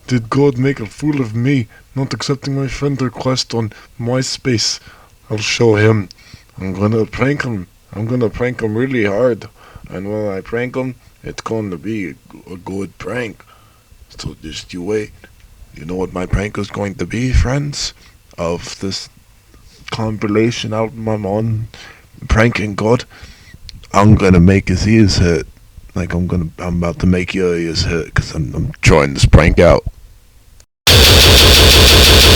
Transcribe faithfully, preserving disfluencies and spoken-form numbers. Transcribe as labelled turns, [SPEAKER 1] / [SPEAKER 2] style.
[SPEAKER 1] Did God make a fool of me, not accepting my friend request on MySpace? I'll show him. I'm gonna prank him. I'm gonna prank him really hard. And when I prank him, it's gonna be a, a good prank. So just you wait. You know what my prank is going to be, friends? Of this compilation album I'm on, pranking God. I'm gonna make his ears hurt. Like I'm gonna, I'm about to make your ears hurt because I'm, I'm trying this prank out.